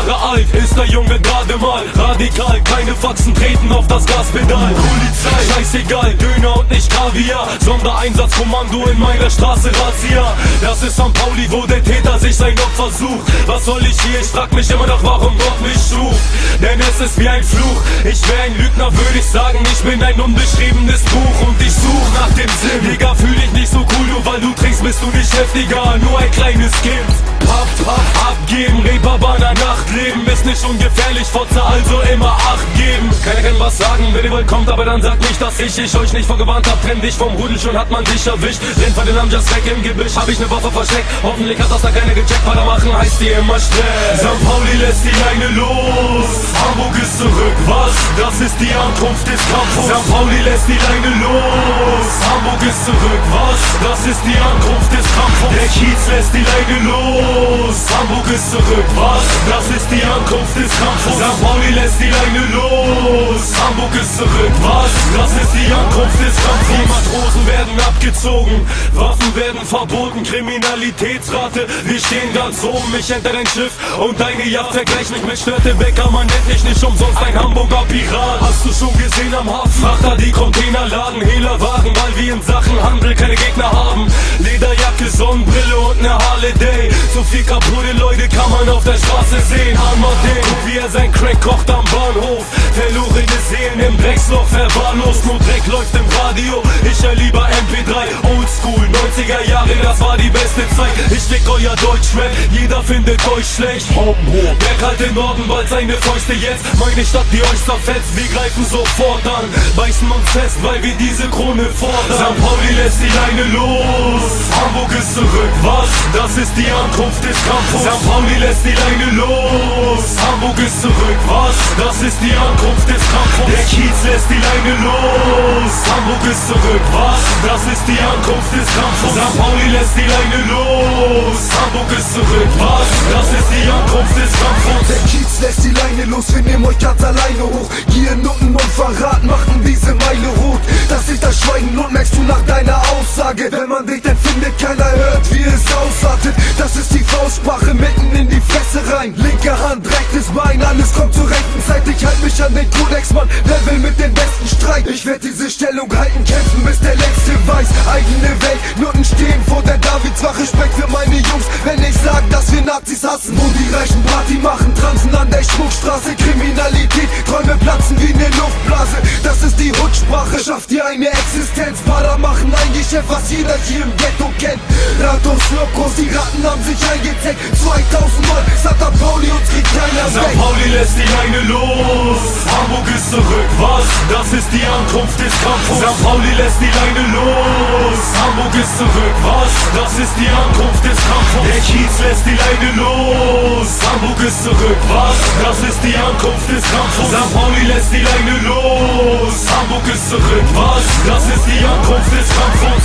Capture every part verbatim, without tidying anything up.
Jahre alt ist der Junge gerade mal. Radikal, keine Faxen treten auf das Gaspedal. Polizei, scheißegal, Döner und nicht Kaviar. Sondereinsatzkommando in meiner Straße, Razzia. Das ist Sankt Pauli, wo der Täter sich sein Opfer sucht. Was soll ich hier? Ich frag mich immer noch, warum Gott mich schuf. Denn es ist wie ein Fluch. Ich wär ein Lügner, würde ich sagen. Ich bin ein unbeschriebenes Buch und ich such nach dem Sinn. Digga, fühl dich nicht so cool, nur weil du trinkst, bist du nicht heftiger. Nur ein kleines Kind. Papp, papp, abgeben, Reeperbahner Nachtleben ist nicht ungefährlich, Fotze, also immer Acht geben. Keiner kann was sagen, wenn ihr wollt kommt, aber dann sagt nicht, dass ich ich euch nicht vorgewarnt hab. Trenn dich vom Rudel, schon hat man dich erwischt. Rennt bei den Amjas weg im Gebüsch, hab ich ne Waffe versteckt. Hoffentlich hat das da keiner gecheckt, Vater machen heißt die immer Stress. Sankt Pauli lässt die Leine los, Hamburg ist zurück, was? Das ist die Ankunft des Kampfes. Sankt Pauli lässt die Leine los, Hamburg ist zurück, was? Das ist die Ankunft des Kampfes. Der Kiez lässt die Leine los, Hamburg ist zurück, was? Das ist die Ankunft des Kampfes. Sankt Pauli lässt die Leine los, Hamburg ist zurück, was? Das ist die Ankunft des Kampfes. Die Matrosen werden abgezogen, Waffen werden verboten, Kriminalitätsrate, wir stehen ganz oben. Ich enter dein Schiff und deine Yacht, vergleich mich mit Störtebecker, man nennt mich nicht umsonst ein Hamburger Pirat. Hast du schon gesehen am Hafen? Frachter, die Container laden, Hehlerwagen, weil wir in Sachen Handel keine Gegner haben. Lederjacke, Sonnenbrille und ne Harley-Day. So viel kaputte Leute kann man auf der Straße sehen. Armadillo, guck wie er sein Crack kocht am Bahnhof. Verlorene Seelen im Drecksloch, verwahrlost, nur Dreck läuft im Radio. Ich hör lieber M P drei, Oldschool, neunziger Jahre, das war die beste Zeit. Ich fick euer Deutschrap, jeder findet euch schlecht. Wer kalt im Norden, bald seine Fäuste jetzt. Meine Stadt, die euch zerfetzt, wir greifen sofort an. Beißen uns fest, weil wir diese Krone fordern. Sankt Pauli lässt die Leine los, Hamburg ist zurück, was? Das ist die Ankunft des Kampfes. Sankt Pauli lässt die Leine los, Hamburg ist zurück, was? Das ist die Ankunft des Kampfes. Der Kiez lässt die Leine los, Hamburg ist zurück, was? Das ist die Ankunft des Kampfes. Sankt Pauli lässt die Leine los, Hamburg ist zurück, was? Das ist die Ankunft des Kampfes. Der Kiez lässt die Leine los, wir nehmen euch ganz alleine hoch. Gier, Nutten und Verrat machen diese Meile rot. Dass sich das Schweigen lohnt, merkst du nach deiner Aussage. Wenn man dich dann findet, keiner hört, wie es ausartet. Das ist die Faustsprache mitten in die Fresse rein. Linke Hand, rechtes Bein, alles kommt zur rechten Zeit. Ich halt mich an den Kodex, Mann, Level mit den besten Streit. Ich werd diese Stellung halten, kämpfen, bis der Letzte weiß. Eigene Welt, Nutten stehen vor der Davidswache. Sprech für meine Jungs, wenn ich sag, dass wir Nazis hassen. Wo die Reichen Party machen, transen an der Schmuckstraße. Kriminalität, Träume platzen wie ne Luftblase. Das ist die Hutsprache, schafft ihr eine Existenz. Pader machen ein Geschäft, was jeder hier im Ghetto kennt. Ratos Locos, die Ratten haben sich eingezeckt. zweitausend Mal sagt Sankt Pauli, uns kriegt keiner weg. Sankt Pauli lässt die Leine los, Hamburg ist zurück, was? Das ist die Ankunft des Kampfes. Sankt Pauli lässt die Leine los, Hamburg ist zurück, was? Das ist die Ankunft des Kampfes. Der Kiez lässt die Leine los, Hamburg ist zurück, was? Das ist die Ankunft des Kampfes. Sankt Pauli lässt die Leine los, Hamburg ist zurück, was? Das ist die Ankunft des Kampfes.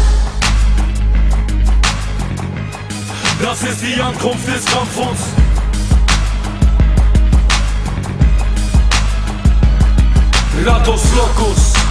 Das ist die Ankunft des Kampfes. Ratos Locos.